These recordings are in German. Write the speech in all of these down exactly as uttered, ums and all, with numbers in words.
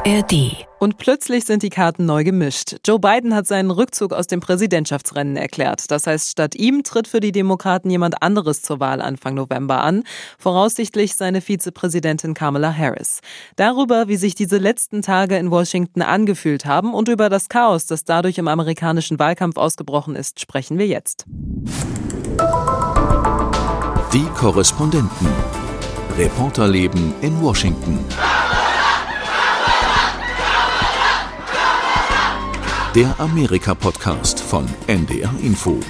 A R D. Und plötzlich sind die Karten neu gemischt. Joe Biden hat seinen Rückzug aus dem Präsidentschaftsrennen erklärt. Das heißt, statt ihm tritt für die Demokraten jemand anderes zur Wahl Anfang November an. Voraussichtlich seine Vizepräsidentin Kamala Harris. Darüber, wie sich diese letzten Tage in Washington angefühlt haben und über das Chaos, das dadurch im amerikanischen Wahlkampf ausgebrochen ist, sprechen wir jetzt. Die Korrespondenten. Reporterleben in Washington. Der Amerika-Podcast von N D R Info.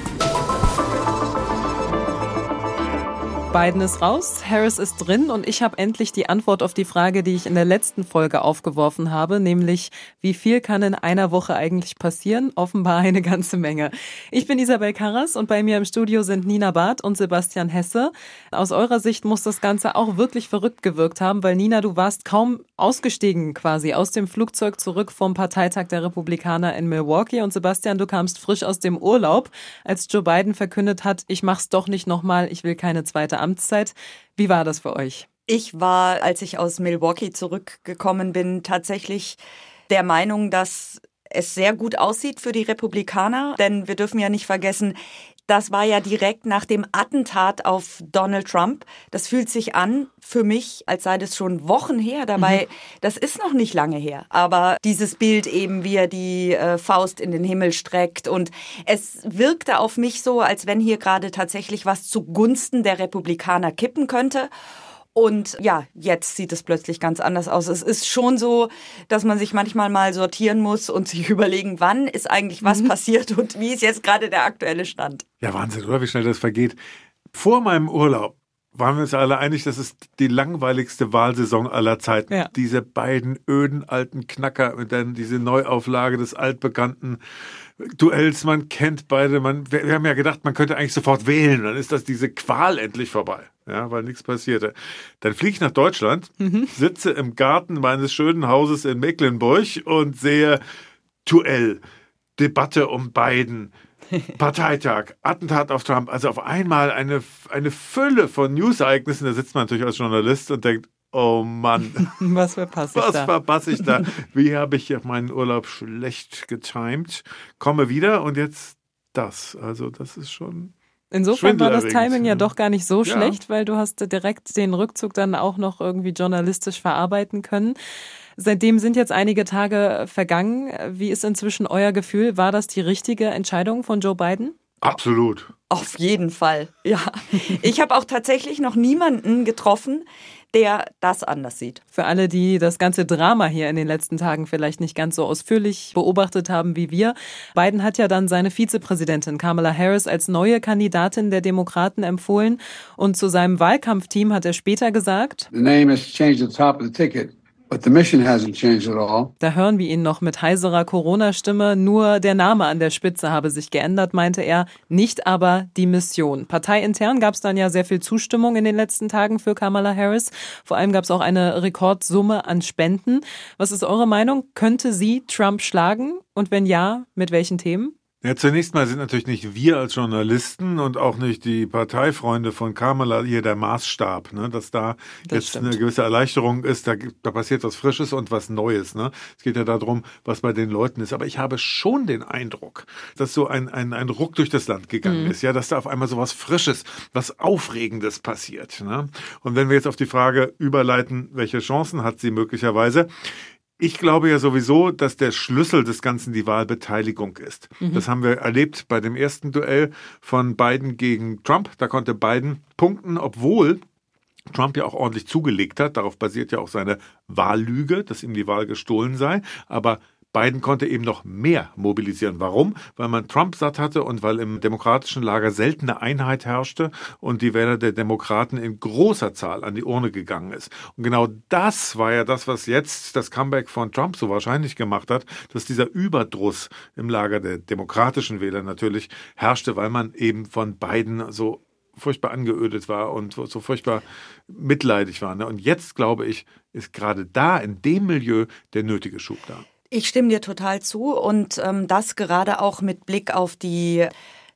Biden ist raus, Harris ist drin und ich habe endlich die Antwort auf die Frage, die ich in der letzten Folge aufgeworfen habe, nämlich wie viel kann in einer Woche eigentlich passieren? Offenbar eine ganze Menge. Ich bin Isabel Karras und bei mir im Studio sind Nina Barth und Sebastian Hesse. Aus eurer Sicht muss das Ganze auch wirklich verrückt gewirkt haben, weil Nina, du warst kaum ausgestiegen quasi aus dem Flugzeug zurück vom Parteitag der Republikaner in Milwaukee und Sebastian, du kamst frisch aus dem Urlaub, als Joe Biden verkündet hat, ich mach's doch nicht nochmal, ich will keine zweite Amtszeit. Wie war das für euch? Ich war, als ich aus Milwaukee zurückgekommen bin, tatsächlich der Meinung, dass es sehr gut aussieht für die Republikaner. Denn wir dürfen ja nicht vergessen, das war ja direkt nach dem Attentat auf Donald Trump. Das fühlt sich an für mich, als sei das schon Wochen her. Dabei, mhm. das ist noch nicht lange her. Aber dieses Bild eben, wie er die äh, Faust in den Himmel streckt. Und es wirkte auf mich so, als wenn hier gerade tatsächlich was zugunsten der Republikaner kippen könnte. Und ja, jetzt sieht es plötzlich ganz anders aus. Es ist schon so, dass man sich manchmal mal sortieren muss und sich überlegen, wann ist eigentlich was mhm. passiert und wie ist jetzt gerade der aktuelle Stand. Ja, Wahnsinn, oder? Wie schnell das vergeht. Vor meinem Urlaub waren wir uns alle einig, das ist die langweiligste Wahlsaison aller Zeiten. Ja. Diese beiden öden alten Knacker mit dann diese Neuauflage des altbekannten Duells, man kennt beide, man, wir haben ja gedacht, man könnte eigentlich sofort wählen, dann ist das diese Qual endlich vorbei, ja, weil nichts passierte. Dann fliege ich nach Deutschland, mhm. sitze im Garten meines schönen Hauses in Mecklenburg und sehe Duell, Debatte um Biden, Parteitag, Attentat auf Trump, also auf einmal eine, eine Fülle von News-Ereignissen, da sitzt man natürlich als Journalist und denkt, oh Mann, was verpasse ich was da? verpasse ich da? Wie habe ich meinen Urlaub schlecht getimt? Komme wieder und jetzt das. Also das ist schon insofern war das Timing ja ja doch gar nicht so ja. schlecht, weil du hast direkt den Rückzug dann auch noch irgendwie journalistisch verarbeiten können. Seitdem sind jetzt einige Tage vergangen. Wie ist inzwischen euer Gefühl? War das die richtige Entscheidung von Joe Biden? Absolut. Auf jeden Fall, ja. Ich habe auch tatsächlich noch niemanden getroffen, der das anders sieht. Für alle, die das ganze Drama hier in den letzten Tagen vielleicht nicht ganz so ausführlich beobachtet haben wie wir. Biden hat ja dann seine Vizepräsidentin Kamala Harris als neue Kandidatin der Demokraten empfohlen. Und zu seinem Wahlkampfteam hat er später gesagt, The name has changed the top of the ticket. But the mission hasn't changed at all. Da hören wir ihn noch mit heiserer Corona-Stimme. Nur der Name an der Spitze habe sich geändert, meinte er, nicht aber die Mission. Parteiintern gab es dann ja sehr viel Zustimmung in den letzten Tagen für Kamala Harris. Vor allem gab es auch eine Rekordsumme an Spenden. Was ist eure Meinung? Könnte sie Trump schlagen? Und wenn ja, mit welchen Themen? Ja, zunächst mal sind natürlich nicht wir als Journalisten und auch nicht die Parteifreunde von Kamala hier der Maßstab, ne, dass da das jetzt stimmt. Eine gewisse Erleichterung ist, da, da passiert was Frisches und was Neues. Ne. Es geht ja darum, was bei den Leuten ist. Aber ich habe schon den Eindruck, dass so ein, ein, ein Ruck durch das Land gegangen mhm. ist, ja, dass da auf einmal so was Frisches, was Aufregendes passiert. Ne. Und wenn wir jetzt auf die Frage überleiten, welche Chancen hat sie möglicherweise? Ich glaube ja sowieso, dass der Schlüssel des Ganzen die Wahlbeteiligung ist. Mhm. Das haben wir erlebt bei dem ersten Duell von Biden gegen Trump. Da konnte Biden punkten, obwohl Trump ja auch ordentlich zugelegt hat. Darauf basiert ja auch seine Wahllüge, dass ihm die Wahl gestohlen sei. Aber Biden konnte eben noch mehr mobilisieren. Warum? Weil man Trump satt hatte und weil im demokratischen Lager seltene Einheit herrschte und die Wähler der Demokraten in großer Zahl an die Urne gegangen ist. Und genau das war ja das, was jetzt das Comeback von Trump so wahrscheinlich gemacht hat, dass dieser Überdruss im Lager der demokratischen Wähler natürlich herrschte, weil man eben von Biden so furchtbar angeödet war und so furchtbar mitleidig war. Und jetzt, glaube ich, ist gerade da in dem Milieu der nötige Schub da. Ich stimme dir total zu und ähm, das gerade auch mit Blick auf die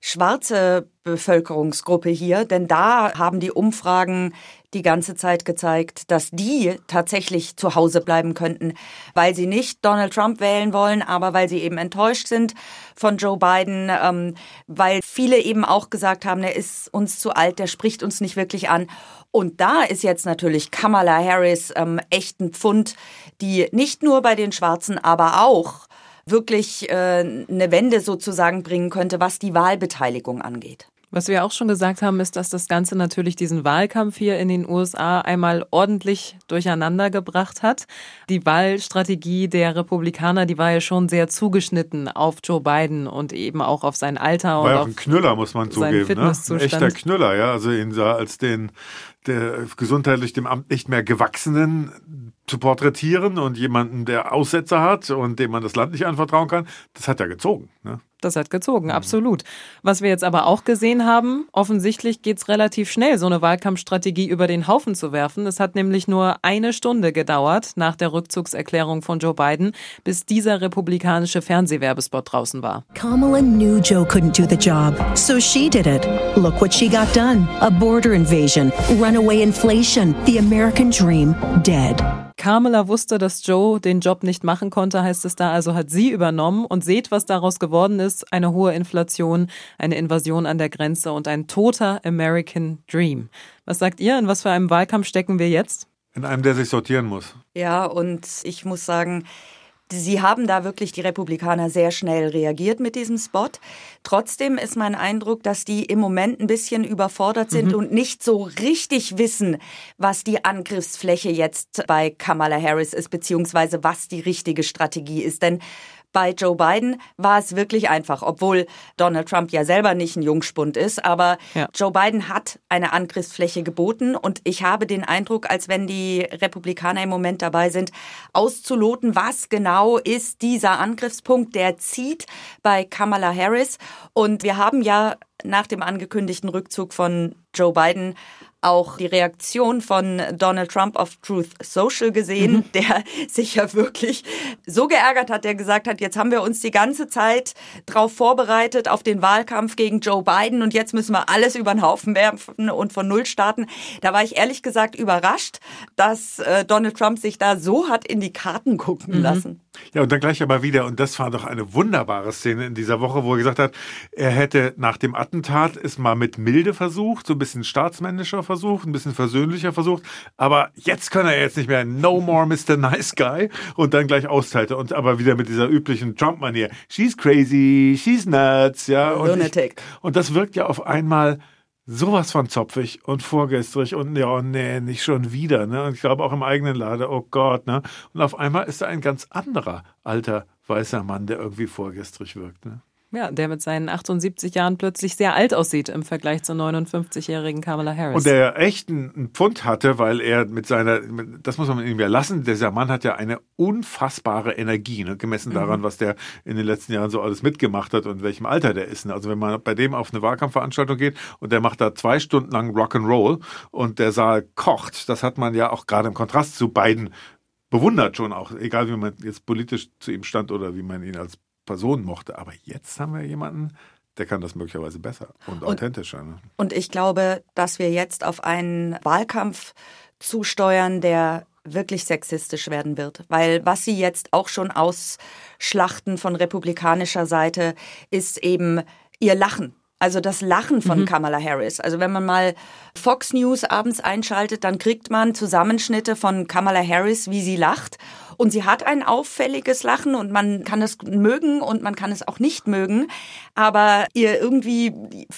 schwarze Bevölkerungsgruppe hier, denn da haben die Umfragen die ganze Zeit gezeigt, dass die tatsächlich zu Hause bleiben könnten, weil sie nicht Donald Trump wählen wollen, aber weil sie eben enttäuscht sind von Joe Biden, ähm, weil viele eben auch gesagt haben, er ist uns zu alt, der spricht uns nicht wirklich an. Und da ist jetzt natürlich Kamala Harris ähm, echt ein Pfund, die nicht nur bei den Schwarzen, aber auch wirklich äh, eine Wende sozusagen bringen könnte, was die Wahlbeteiligung angeht. Was wir auch schon gesagt haben, ist, dass das Ganze natürlich diesen Wahlkampf hier in den U S A einmal ordentlich durcheinander gebracht hat. Die Wahlstrategie der Republikaner, die war ja schon sehr zugeschnitten auf Joe Biden und eben auch auf sein Alter und war ja auch auf ein Knüller, muss man zugeben, ne? Ein echter Knüller, ja. Also ihn sah als den, der gesundheitlich dem Amt nicht mehr gewachsenen zu porträtieren und jemanden, der Aussetzer hat und dem man das Land nicht anvertrauen kann, das hat ja gezogen, ne? Das hat gezogen, absolut. Was wir jetzt aber auch gesehen haben, offensichtlich geht's relativ schnell, so eine Wahlkampfstrategie über den Haufen zu werfen. Es hat nämlich nur eine Stunde gedauert nach der Rückzugserklärung von Joe Biden, bis dieser republikanische Fernsehwerbespot draußen war. Kamala knew Joe couldn't do the job, so she did it. Look what she got done. A border invasion, runaway inflation, the American dream dead. Kamala wusste, dass Joe den Job nicht machen konnte, heißt es da, also hat sie übernommen und seht, was daraus geworden ist. Eine hohe Inflation, eine Invasion an der Grenze und ein toter American Dream. Was sagt ihr? In was für einem Wahlkampf stecken wir jetzt? In einem, der sich sortieren muss. Ja, und ich muss sagen, Sie haben da wirklich die Republikaner sehr schnell reagiert mit diesem Spot. Trotzdem ist mein Eindruck, dass die im Moment ein bisschen überfordert sind mhm. und nicht so richtig wissen, was die Angriffsfläche jetzt bei Kamala Harris ist, beziehungsweise was die richtige Strategie ist. Denn bei Joe Biden war es wirklich einfach, obwohl Donald Trump ja selber nicht ein Jungspund ist, aber ja. Joe Biden hat eine Angriffsfläche geboten und ich habe den Eindruck, als wenn die Republikaner im Moment dabei sind, auszuloten, was genau ist dieser Angriffspunkt, der zieht bei Kamala Harris. Und wir haben ja nach dem angekündigten Rückzug von Joe Biden auch die Reaktion von Donald Trump auf Truth Social gesehen, mhm. der sich ja wirklich so geärgert hat, der gesagt hat, jetzt haben wir uns die ganze Zeit drauf vorbereitet, auf den Wahlkampf gegen Joe Biden und jetzt müssen wir alles über den Haufen werfen und von Null starten. Da war ich ehrlich gesagt überrascht, dass äh, Donald Trump sich da so hat in die Karten gucken mhm. lassen. Ja, und dann gleich aber wieder, und das war doch eine wunderbare Szene in dieser Woche, wo er gesagt hat, er hätte nach dem Attentat es mal mit Milde versucht, so ein bisschen staatsmännischer versucht, ein bisschen versöhnlicher versucht, aber jetzt kann er jetzt nicht mehr, no more Mister Nice Guy, und dann gleich austeilte und aber wieder mit dieser üblichen Trump-Manier, she's crazy, she's nuts, ja. Und, ich, und das wirkt ja auf einmal sowas von zopfig und vorgestrig und ja, nee, nicht schon wieder, ne? Und ich glaube auch im eigenen Laden, oh Gott, ne? Und auf einmal ist da ein ganz anderer alter weißer Mann, der irgendwie vorgestrig wirkt, ne? Ja, der mit seinen achtundsiebzig Jahren plötzlich sehr alt aussieht im Vergleich zur neunundfünfzigjährigen Kamala Harris. Und der echt einen Pfund hatte, weil er mit seiner, das muss man ihm ja lassen, dieser Mann hat ja eine unfassbare Energie, ne, gemessen daran, mhm. was der in den letzten Jahren so alles mitgemacht hat und in welchem Alter der ist. Ne? Also wenn man bei dem auf eine Wahlkampfveranstaltung geht und der macht da zwei Stunden lang Rock'n'Roll und der Saal kocht, das hat man ja auch gerade im Kontrast zu Biden bewundert schon auch, egal wie man jetzt politisch zu ihm stand oder wie man ihn als Person mochte. Aber jetzt haben wir jemanden, der kann das möglicherweise besser und, und authentischer. Ne? Und ich glaube, dass wir jetzt auf einen Wahlkampf zusteuern, der wirklich sexistisch werden wird. Weil was sie jetzt auch schon ausschlachten von republikanischer Seite, ist eben ihr Lachen. Also das Lachen von mhm. Kamala Harris. Also wenn man mal Fox News abends einschaltet, dann kriegt man Zusammenschnitte von Kamala Harris, wie sie lacht. Und sie hat ein auffälliges Lachen und man kann es mögen und man kann es auch nicht mögen. Aber ihr irgendwie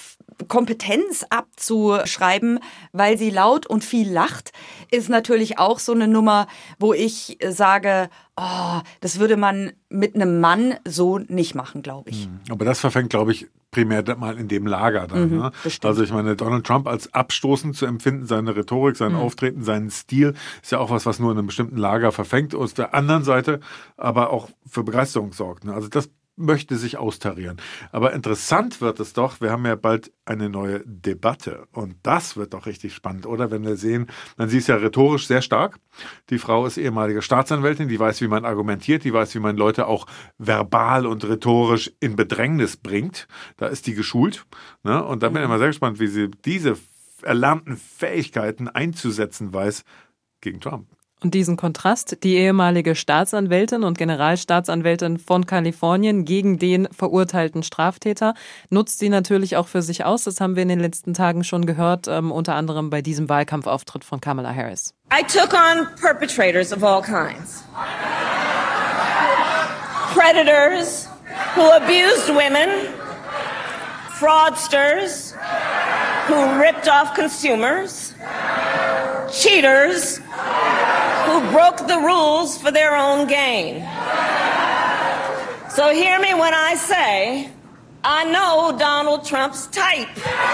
Kompetenz abzuschreiben, weil sie laut und viel lacht, ist natürlich auch so eine Nummer, wo ich sage, oh, das würde man mit einem Mann so nicht machen, glaube ich. Aber das verfängt, glaube ich, primär mal in dem Lager dann. Mhm, ne? Also ich meine, Donald Trump als abstoßend zu empfinden, seine Rhetorik, sein mhm. Auftreten, seinen Stil, ist ja auch was, was nur in einem bestimmten Lager verfängt und auf der anderen Seite aber auch für Begeisterung sorgt. Ne? Also das möchte sich austarieren. Aber interessant wird es doch, wir haben ja bald eine neue Debatte und das wird doch richtig spannend, oder? Wenn wir sehen, man sieht es ja rhetorisch sehr stark. Die Frau ist ehemalige Staatsanwältin, die weiß, wie man argumentiert, die weiß, wie man Leute auch verbal und rhetorisch in Bedrängnis bringt. Da ist die geschult. Ne? Und da bin ich immer sehr gespannt, wie sie diese erlernten Fähigkeiten einzusetzen weiß gegen Trump. Und diesen Kontrast, die ehemalige Staatsanwältin und Generalstaatsanwältin von Kalifornien gegen den verurteilten Straftäter, nutzt sie natürlich auch für sich aus. Das haben wir in den letzten Tagen schon gehört, ähm, unter anderem bei diesem Wahlkampfauftritt von Kamala Harris. I took on perpetrators of all kinds. Predators who abused women, fraudsters who ripped off consumers, cheaters who broke the rules for their own gain. So hear me when I say, I know Donald Trump's type.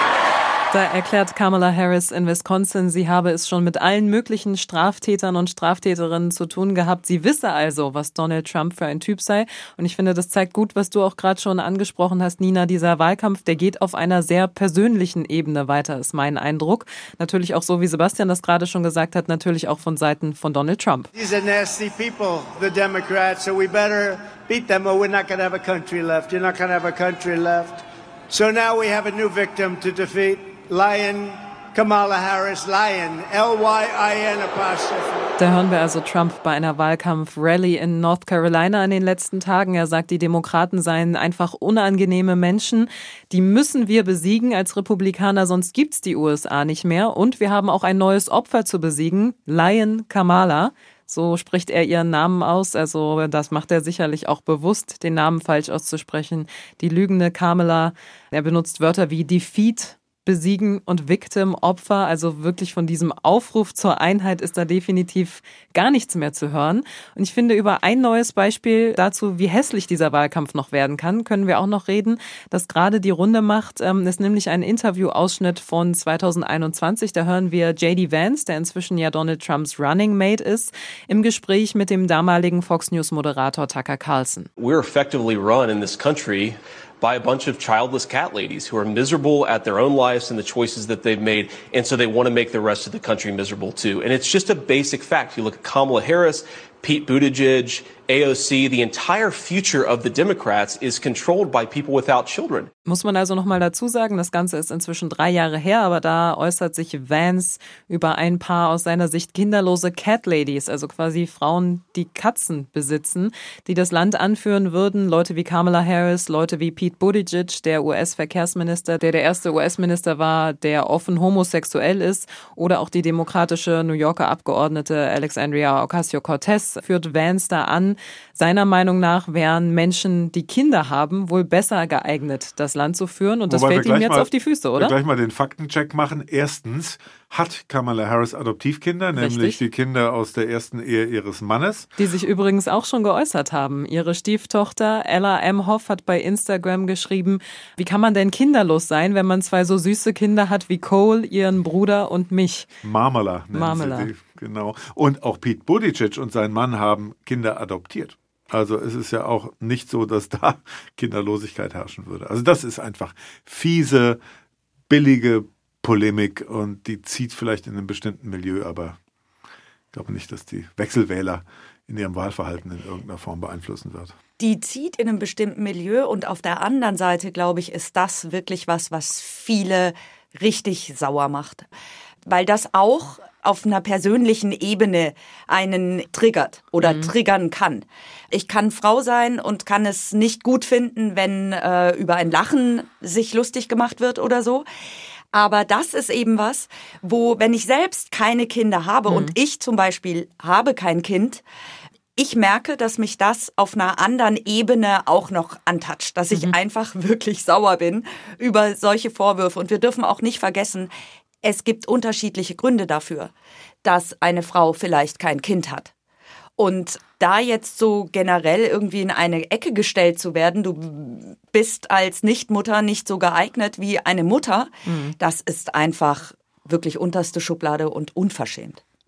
Da erklärt Kamala Harris in Wisconsin, sie habe es schon mit allen möglichen Straftätern und Straftäterinnen zu tun gehabt. Sie wisse also, was Donald Trump für ein Typ sei. Und ich finde, das zeigt gut, was du auch gerade schon angesprochen hast, Nina. Dieser Wahlkampf, der geht auf einer sehr persönlichen Ebene weiter, ist mein Eindruck. Natürlich auch so, wie Sebastian das gerade schon gesagt hat, natürlich auch von Seiten von Donald Trump. These are nasty people, the Democrats, so we better beat them or we're not going to have a country left. You're not going to have a country left. So now we have a new victim to defeat. Lion, Kamala Harris, Lion, L Y I N apostrophe. Da hören wir also Trump bei einer Wahlkampf-Rally in North Carolina in den letzten Tagen. Er sagt, die Demokraten seien einfach unangenehme Menschen. Die müssen wir besiegen als Republikaner, sonst gibt's die U S A nicht mehr. Und wir haben auch ein neues Opfer zu besiegen, Lion Kamala. So spricht er ihren Namen aus, also das macht er sicherlich auch bewusst, den Namen falsch auszusprechen. Die lügende Kamala, er benutzt Wörter wie Defeat, Besiegen und Victim, Opfer, also wirklich von diesem Aufruf zur Einheit ist da definitiv gar nichts mehr zu hören. Und ich finde, über ein neues Beispiel dazu, wie hässlich dieser Wahlkampf noch werden kann, können wir auch noch reden, das gerade die Runde macht, ähm, ist nämlich ein Interviewausschnitt von zweitausendeinundzwanzig. Da hören wir J D Vance, der inzwischen ja Donald Trumps Running Mate ist, im Gespräch mit dem damaligen Fox News Moderator Tucker Carlson. We're effectively run in this country by a bunch of childless cat ladies who are miserable at their own lives and the choices that they've made, and so they want to make the rest of the country miserable too. And it's just a basic fact. You look at Kamala Harris, Pete Buttigieg, A O C, the entire future of the Democrats is controlled by people without children. Muss man also nochmal dazu sagen, das Ganze ist inzwischen drei Jahre her, aber da äußert sich Vance über ein paar aus seiner Sicht kinderlose Cat Ladies, also quasi Frauen, die Katzen besitzen, die das Land anführen würden. Leute wie Kamala Harris, Leute wie Pete Buttigieg, der U S-Verkehrsminister, der der erste U S-Minister war, der offen homosexuell ist, oder auch die demokratische New Yorker Abgeordnete Alexandria Ocasio-Cortez führt Vance da an. Seiner Meinung nach wären Menschen, die Kinder haben, wohl besser geeignet, das Land zu führen. Und das Wobei fällt ihm jetzt mal, auf die Füße, oder? Wir gleich mal den Faktencheck machen. Erstens hat Kamala Harris Adoptivkinder, nämlich Richtig. die Kinder aus der ersten Ehe ihres Mannes. Die sich übrigens auch schon geäußert haben. Ihre Stieftochter Ella Emhoff hat bei Instagram geschrieben, wie kann man denn kinderlos sein, wenn man zwei so süße Kinder hat wie Cole, ihren Bruder und mich? Marmala nennen Marmala. sie die. Genau. Und auch Pete Buttigieg und sein Mann haben Kinder adoptiert. Also es ist ja auch nicht so, dass da Kinderlosigkeit herrschen würde. Also das ist einfach fiese, billige Polemik und die zieht vielleicht in einem bestimmten Milieu, aber ich glaube nicht, dass die Wechselwähler in ihrem Wahlverhalten in irgendeiner Form beeinflussen wird. Die zieht in einem bestimmten Milieu und auf der anderen Seite, glaube ich, ist das wirklich was, was viele richtig sauer macht. Weil das auch auf einer persönlichen Ebene einen triggert oder mhm. triggern kann. Ich kann Frau sein und kann es nicht gut finden, wenn äh, über ein Lachen sich lustig gemacht wird oder so. Aber das ist eben was, wo, wenn ich selbst keine Kinder habe mhm. und ich zum Beispiel habe kein Kind, ich merke, dass mich das auf einer anderen Ebene auch noch antatscht, dass ich mhm. einfach wirklich sauer bin über solche Vorwürfe. Und wir dürfen auch nicht vergessen, es gibt unterschiedliche Gründe dafür, dass eine Frau vielleicht kein Kind hat. Und da jetzt so generell irgendwie in eine Ecke gestellt zu werden, du bist als Nichtmutter nicht so geeignet wie eine Mutter, mhm. das ist einfach wirklich unterste Schublade und unverschämt.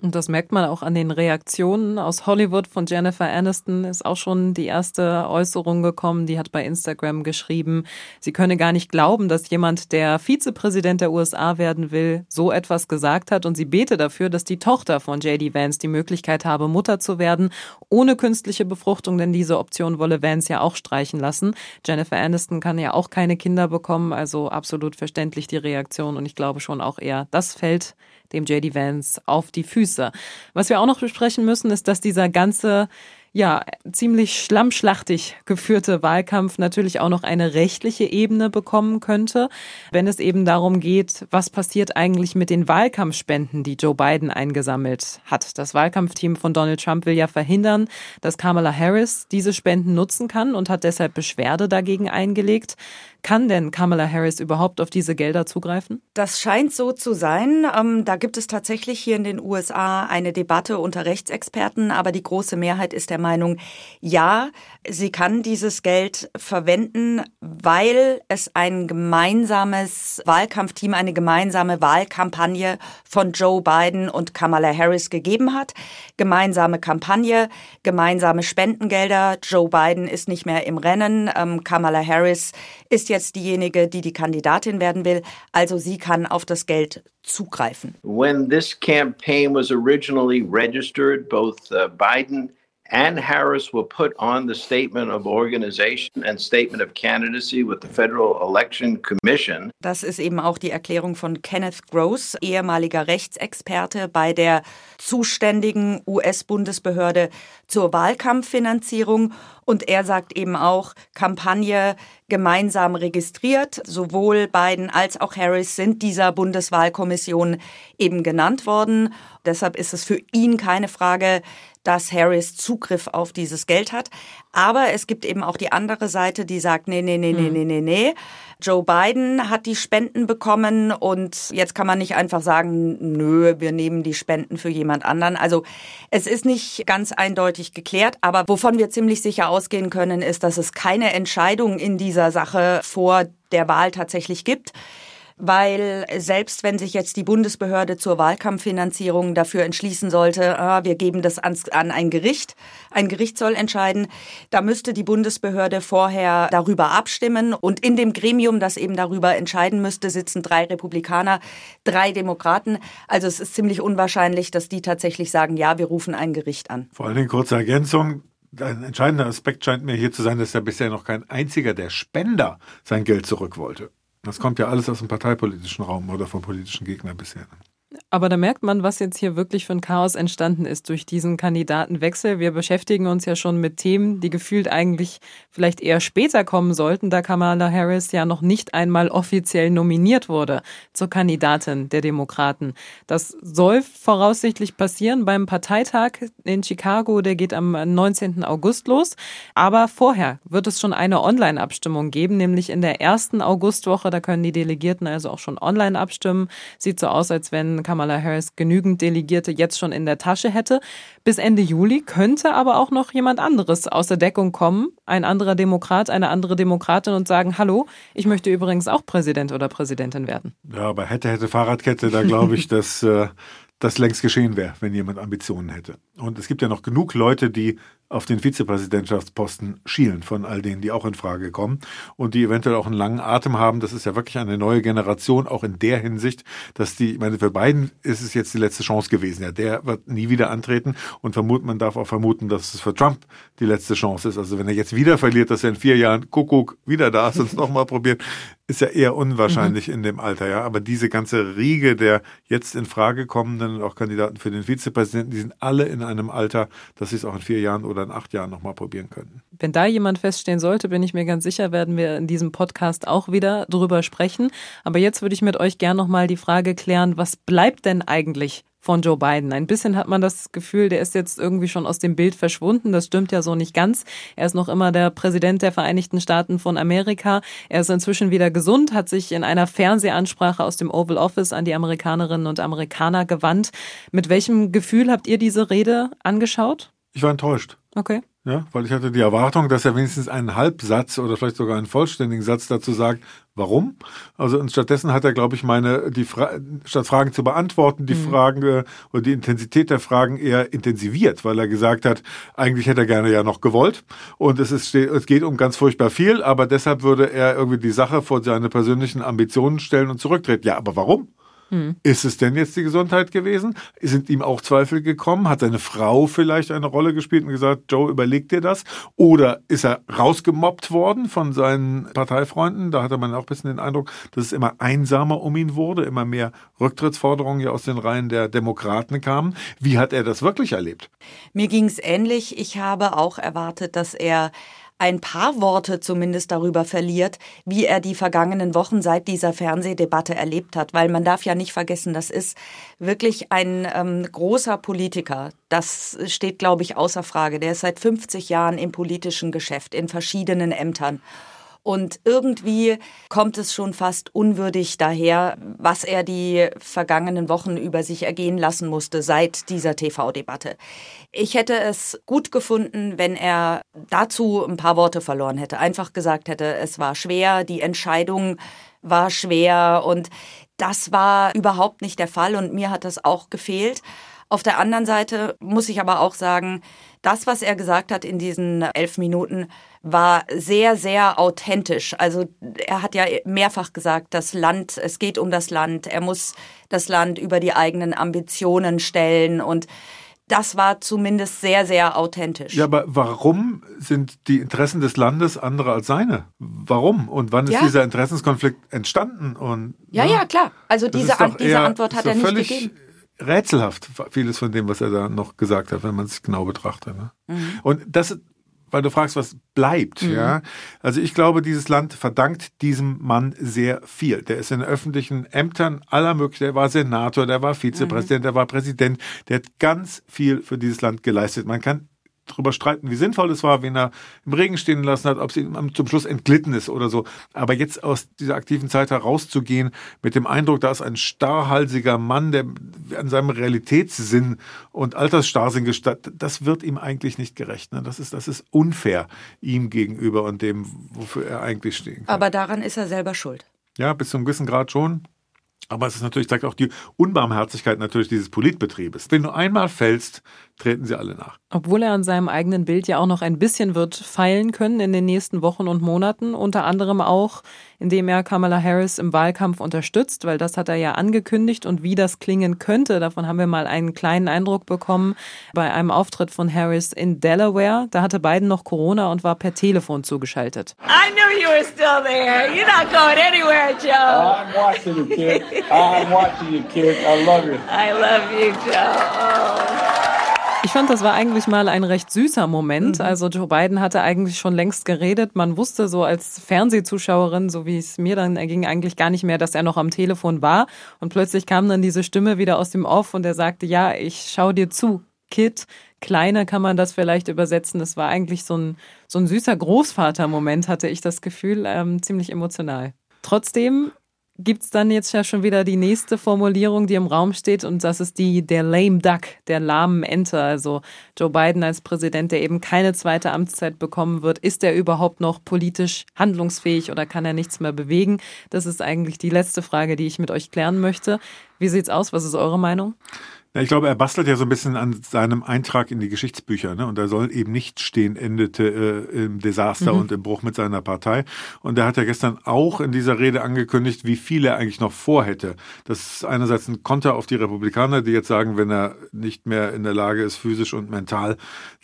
Und das merkt man auch an den Reaktionen aus Hollywood. Von Jennifer Aniston ist auch schon die erste Äußerung gekommen. Die hat bei Instagram geschrieben, sie könne gar nicht glauben, dass jemand, der Vizepräsident der U S A werden will, so etwas gesagt hat. Und sie bete dafür, dass die Tochter von J D Vance die Möglichkeit habe, Mutter zu werden, ohne künstliche Befruchtung, denn diese Option wolle Vance ja auch streichen lassen. Jennifer Aniston kann ja auch keine Kinder bekommen, also absolut verständlich die Reaktion. Und ich glaube schon auch eher, das fällt dem J D Vance auf die Füße. Was wir auch noch besprechen müssen, ist, dass dieser ganze, ja, ziemlich schlammschlachtig geführte Wahlkampf natürlich auch noch eine rechtliche Ebene bekommen könnte, wenn es eben darum geht, was passiert eigentlich mit den Wahlkampfspenden, die Joe Biden eingesammelt hat. Das Wahlkampfteam von Donald Trump will ja verhindern, dass Kamala Harris diese Spenden nutzen kann und hat deshalb Beschwerde dagegen eingelegt. Kann denn Kamala Harris überhaupt auf diese Gelder zugreifen? Das scheint so zu sein. Ähm, da gibt es tatsächlich hier in den U S A eine Debatte unter Rechtsexperten, aber die große Mehrheit ist der Meinung, ja, sie kann dieses Geld verwenden, weil es ein gemeinsames Wahlkampfteam, eine gemeinsame Wahlkampagne von Joe Biden und Kamala Harris gegeben hat. Gemeinsame Kampagne, gemeinsame Spendengelder. Joe Biden ist nicht mehr im Rennen. Ähm, Kamala Harris ist jetzt diejenige, die die Kandidatin werden will. Also sie kann auf das Geld zugreifen. When this campaign was originally registered, both uh, Biden and Harris will put on the statement of organization and statement of candidacy with the Federal Election Commission. Das ist eben auch die Erklärung von Kenneth Gross, ehemaliger Rechtsexperte bei der zuständigen U S-Bundesbehörde zur Wahlkampffinanzierung. Und er sagt eben auch, Kampagne gemeinsam registriert. Sowohl Biden als auch Harris sind dieser Bundeswahlkommission eben genannt worden. Deshalb ist es für ihn keine Frage, dass Harris Zugriff auf dieses Geld hat. Aber es gibt eben auch die andere Seite, die sagt, nee, nee, nee, nee, nee, nee, nee. Joe Biden hat die Spenden bekommen und jetzt kann man nicht einfach sagen, nö, wir nehmen die Spenden für jemand anderen. Also es ist nicht ganz eindeutig geklärt, aber wovon wir ziemlich sicher ausgehen können, ist, dass es keine Entscheidung in dieser Sache vor der Wahl tatsächlich gibt. Weil selbst wenn sich jetzt die Bundesbehörde zur Wahlkampffinanzierung dafür entschließen sollte, ah, wir geben das an, an ein Gericht, ein Gericht soll entscheiden, da müsste die Bundesbehörde vorher darüber abstimmen. Und in dem Gremium, das eben darüber entscheiden müsste, sitzen drei Republikaner, drei Demokraten. Also es ist ziemlich unwahrscheinlich, dass die tatsächlich sagen, ja, wir rufen ein Gericht an. Vor allen Dingen kurze Ergänzung. Ein entscheidender Aspekt scheint mir hier zu sein, dass ja bisher noch kein einziger der Spender sein Geld zurück wollte. Das kommt ja alles aus dem parteipolitischen Raum oder von politischen Gegnern bisher. Aber da merkt man, was jetzt hier wirklich für ein Chaos entstanden ist durch diesen Kandidatenwechsel. Wir beschäftigen uns ja schon mit Themen, die gefühlt eigentlich vielleicht eher später kommen sollten, da Kamala Harris ja noch nicht einmal offiziell nominiert wurde zur Kandidatin der Demokraten. Das soll voraussichtlich passieren beim Parteitag in Chicago, der geht am neunzehnten August los. Aber vorher wird es schon eine Online-Abstimmung geben, nämlich in der ersten Augustwoche. Da können die Delegierten also auch schon online abstimmen. Sieht so aus, als wenn Kamala Harris genügend Delegierte jetzt schon in der Tasche hätte. Bis Ende Juli könnte aber auch noch jemand anderes aus der Deckung kommen, ein anderer Demokrat, eine andere Demokratin und sagen, hallo, ich möchte übrigens auch Präsident oder Präsidentin werden. Ja, aber hätte, hätte Fahrradkette, da glaube ich, dass äh, das längst geschehen wäre, wenn jemand Ambitionen hätte. Und es gibt ja noch genug Leute, die auf den Vizepräsidentschaftsposten schielen, von all denen, die auch in Frage kommen und die eventuell auch einen langen Atem haben. Das ist ja wirklich eine neue Generation, auch in der Hinsicht, dass die, ich meine, für Biden ist es jetzt die letzte Chance gewesen. Ja, der wird nie wieder antreten und vermut, man darf auch vermuten, dass es für Trump die letzte Chance ist. Also wenn er jetzt wieder verliert, dass er in vier Jahren Kuckuck wieder da ist und es nochmal probiert, ist ja eher unwahrscheinlich mhm. in dem Alter. Ja, aber diese ganze Riege der jetzt in Frage kommenden und auch Kandidaten für den Vizepräsidenten, die sind alle in einem Alter, dass sie es auch in vier Jahren oder in acht Jahren nochmal probieren könnten. Wenn da jemand feststehen sollte, bin ich mir ganz sicher, werden wir in diesem Podcast auch wieder drüber sprechen. Aber jetzt würde ich mit euch gerne nochmal die Frage klären, was bleibt denn eigentlich von Joe Biden? Ein bisschen hat man das Gefühl, der ist jetzt irgendwie schon aus dem Bild verschwunden. Das stimmt ja so nicht ganz. Er ist noch immer der Präsident der Vereinigten Staaten von Amerika. Er ist inzwischen wieder gesund, hat sich in einer Fernsehansprache aus dem Oval Office an die Amerikanerinnen und Amerikaner gewandt. Mit welchem Gefühl habt ihr diese Rede angeschaut? Ich war enttäuscht. Okay. Ja, weil ich hatte die Erwartung, dass er wenigstens einen Halbsatz oder vielleicht sogar einen vollständigen Satz dazu sagt, warum. Also und stattdessen hat er, glaube ich, meine, die Fra- statt Fragen zu beantworten, die mhm. Fragen äh, oder die Intensität der Fragen eher intensiviert, weil er gesagt hat, eigentlich hätte er gerne ja noch gewollt und es ist, es geht um ganz furchtbar viel, aber deshalb würde er irgendwie die Sache vor seine persönlichen Ambitionen stellen und zurücktreten. Ja, aber warum? Hm. Ist es denn jetzt die Gesundheit gewesen? Sind ihm auch Zweifel gekommen? Hat seine Frau vielleicht eine Rolle gespielt und gesagt, Joe, überleg dir das? Oder ist er rausgemobbt worden von seinen Parteifreunden? Da hatte man auch ein bisschen den Eindruck, dass es immer einsamer um ihn wurde, immer mehr Rücktrittsforderungen ja aus den Reihen der Demokraten kamen. Wie hat er das wirklich erlebt? Mir ging es ähnlich. Ich habe auch erwartet, dass er ein paar Worte zumindest darüber verliert, wie er die vergangenen Wochen seit dieser Fernsehdebatte erlebt hat. Weil man darf ja nicht vergessen, das ist wirklich ein ähm, großer Politiker. Das steht, glaube ich, außer Frage. Der ist seit fünfzig Jahren im politischen Geschäft, in verschiedenen Ämtern. Und irgendwie kommt es schon fast unwürdig daher, was er die vergangenen Wochen über sich ergehen lassen musste seit dieser T V-Debatte. Ich hätte es gut gefunden, wenn er dazu ein paar Worte verloren hätte. Einfach gesagt hätte, es war schwer, die Entscheidung war schwer und das war überhaupt nicht der Fall und mir hat das auch gefehlt. Auf der anderen Seite muss ich aber auch sagen, das, was er gesagt hat in diesen elf Minuten, war sehr, sehr authentisch. Also er hat ja mehrfach gesagt, das Land, es geht um das Land. Er muss das Land über die eigenen Ambitionen stellen und das war zumindest sehr, sehr authentisch. Ja, aber warum sind die Interessen des Landes andere als seine? Warum? Und wann ist ja. dieser Interessenskonflikt entstanden? Und, ja, ja, ja, klar. Also diese, An- diese eher, Antwort hat er nicht gegeben. Rätselhaft, vieles von dem, was er da noch gesagt hat, wenn man es genau betrachtet. Ne? Mhm. Und das, weil du fragst, was bleibt, mhm. ja. Also ich glaube, dieses Land verdankt diesem Mann sehr viel. Der ist in öffentlichen Ämtern aller möglichen, der war Senator, der war Vizepräsident, mhm. der war Präsident, der hat ganz viel für dieses Land geleistet. Man kann darüber streiten, wie sinnvoll es war, wen er im Regen stehen lassen hat, ob es ihm zum Schluss entglitten ist oder so. Aber jetzt aus dieser aktiven Zeit herauszugehen mit dem Eindruck, da ist ein starrhalsiger Mann, der an seinem Realitätssinn und Altersstarrsinn gestattet, das wird ihm eigentlich nicht gerecht. Ne? Das ist, das ist unfair ihm gegenüber und dem, wofür er eigentlich stehen kann. Aber daran ist er selber schuld. Ja, bis zu einem gewissen Grad schon. Aber es ist natürlich, zeigt auch die Unbarmherzigkeit natürlich dieses Politbetriebes. Wenn du einmal fällst, treten sie alle nach. Obwohl er an seinem eigenen Bild ja auch noch ein bisschen wird feilen können in den nächsten Wochen und Monaten. Unter anderem auch, indem er Kamala Harris im Wahlkampf unterstützt, weil das hat er ja angekündigt. Und wie das klingen könnte, davon haben wir mal einen kleinen Eindruck bekommen bei einem Auftritt von Harris in Delaware. Da hatte Biden noch Corona und war per Telefon zugeschaltet. I knew you were still there. You're not going anywhere, Joe. I'm watching you, kid. I'm watching you, kid. I love you. I love you, Joe. Oh. Ich fand, das war eigentlich mal ein recht süßer Moment. Mhm. Also Joe Biden hatte eigentlich schon längst geredet. Man wusste so als Fernsehzuschauerin, so wie es mir dann erging, eigentlich gar nicht mehr, dass er noch am Telefon war. Und plötzlich kam dann diese Stimme wieder aus dem Off und er sagte, ja, ich schau dir zu, Kid. Kleiner kann man das vielleicht übersetzen. Es war eigentlich so ein, so ein süßer Großvater-Moment, hatte ich das Gefühl, ähm, ziemlich emotional. Trotzdem gibt's dann jetzt ja schon wieder die nächste Formulierung, die im Raum steht und das ist die der lame duck, der lahmen Ente. Also Joe Biden als Präsident, der eben keine zweite Amtszeit bekommen wird, ist er überhaupt noch politisch handlungsfähig oder kann er nichts mehr bewegen? Das ist eigentlich die letzte Frage, die ich mit euch klären möchte. Wie sieht's aus? Was ist eure Meinung? Ja, ich glaube, er bastelt ja so ein bisschen an seinem Eintrag in die Geschichtsbücher, ne? Und da soll eben nicht stehen, endete äh, im Desaster mhm. und im Bruch mit seiner Partei. Und er hat ja gestern auch in dieser Rede angekündigt, wie viel er eigentlich noch vorhätte. Das ist einerseits ein Konter auf die Republikaner, die jetzt sagen, wenn er nicht mehr in der Lage ist, physisch und mental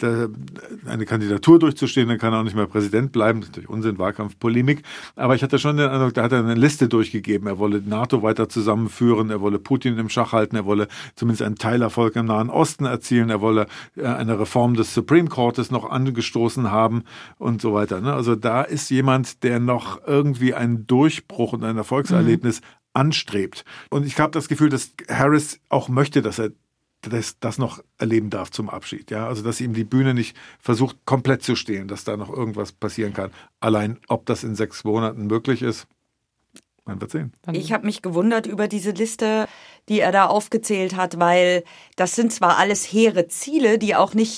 eine Kandidatur durchzustehen, dann kann er auch nicht mehr Präsident bleiben. Das ist natürlich Unsinn, Wahlkampfpolemik. Aber ich hatte schon den Eindruck, da hat er eine Liste durchgegeben. Er wolle NATO weiter zusammenführen, er wolle Putin im Schach halten, er wolle zumindest einen Teilerfolg im Nahen Osten erzielen, er wolle eine Reform des Supreme Courtes noch angestoßen haben und so weiter. Also da ist jemand, der noch irgendwie einen Durchbruch und ein Erfolgserlebnis mhm. anstrebt. Und ich habe das Gefühl, dass Harris auch möchte, dass er das, das noch erleben darf zum Abschied. Ja? Also dass ihm die Bühne nicht versucht, komplett zu stehlen, dass da noch irgendwas passieren kann. Allein, ob das in sechs Monaten möglich ist, man wird sehen. Ich habe mich gewundert über diese Liste, die er da aufgezählt hat, weil das sind zwar alles hehre Ziele, die auch nicht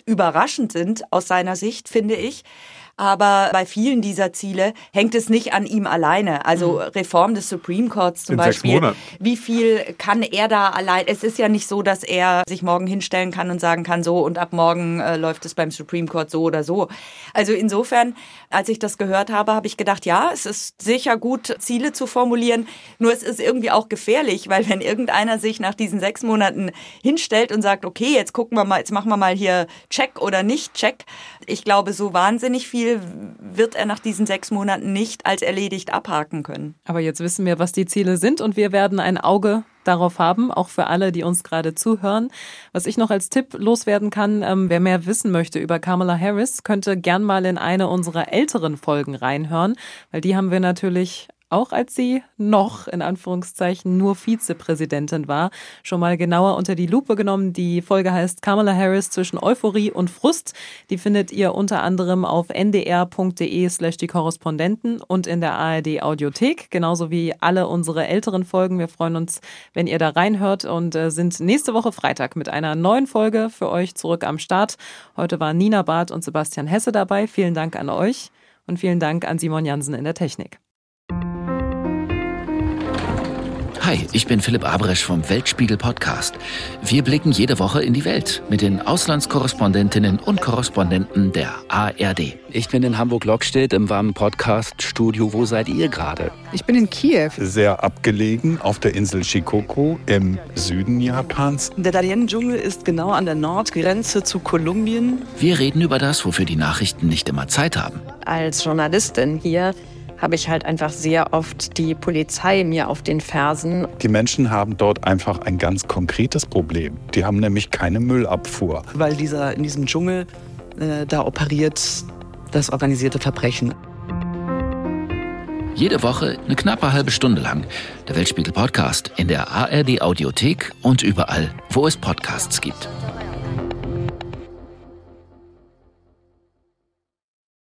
überraschend sind aus seiner Sicht, finde ich. Aber bei vielen dieser Ziele hängt es nicht an ihm alleine. Also Reform des Supreme Courts zum in Beispiel. Sechs Monaten. Wie viel kann er da allein? Es ist ja nicht so, dass er sich morgen hinstellen kann und sagen kann, so und ab morgen äh, läuft es beim Supreme Court so oder so. Also insofern, als ich das gehört habe, habe ich gedacht, ja, es ist sicher gut, Ziele zu formulieren. Nur es ist irgendwie auch gefährlich, weil wenn irgendeiner sich nach diesen sechs Monaten hinstellt und sagt, okay, jetzt gucken wir mal, jetzt machen wir mal hier Check oder nicht Check. Ich glaube, so wahnsinnig viel wird er nach diesen sechs Monaten nicht als erledigt abhaken können. Aber jetzt wissen wir, was die Ziele sind und wir werden ein Auge darauf haben, auch für alle, die uns gerade zuhören. Was ich noch als Tipp loswerden kann, ähm, wer mehr wissen möchte über Kamala Harris, könnte gern mal in eine unserer älteren Folgen reinhören, weil die haben wir natürlich auch als sie noch, in Anführungszeichen, nur Vizepräsidentin war, schon mal genauer unter die Lupe genommen. Die Folge heißt Kamala Harris zwischen Euphorie und Frust. Die findet ihr unter anderem auf ndr.de slash die Korrespondenten und in der A R D Audiothek, genauso wie alle unsere älteren Folgen. Wir freuen uns, wenn ihr da reinhört und äh, sind nächste Woche Freitag mit einer neuen Folge für euch zurück am Start. Heute waren Nina Barth und Sebastian Hesse dabei. Vielen Dank an euch und vielen Dank an Simon Jansen in der Technik. Hi, ich bin Philipp Abresch vom Weltspiegel Podcast. Wir blicken jede Woche in die Welt mit den Auslandskorrespondentinnen und Korrespondenten der A R D. Ich bin in Hamburg-Lockstedt im warmen Podcast-Studio. Wo seid ihr gerade? Ich bin in Kiew. Sehr abgelegen auf der Insel Shikoku im Süden Japans. Der Darien-Dschungel ist genau an der Nordgrenze zu Kolumbien. Wir reden über das, wofür die Nachrichten nicht immer Zeit haben. Als Journalistin hier habe ich halt einfach sehr oft die Polizei mir auf den Fersen. Die Menschen haben dort einfach ein ganz konkretes Problem. Die haben nämlich keine Müllabfuhr. Weil dieser, in diesem Dschungel, äh, da operiert das organisierte Verbrechen. Jede Woche eine knappe halbe Stunde lang. Der Weltspiegel Podcast in der A R D Audiothek und überall, wo es Podcasts gibt.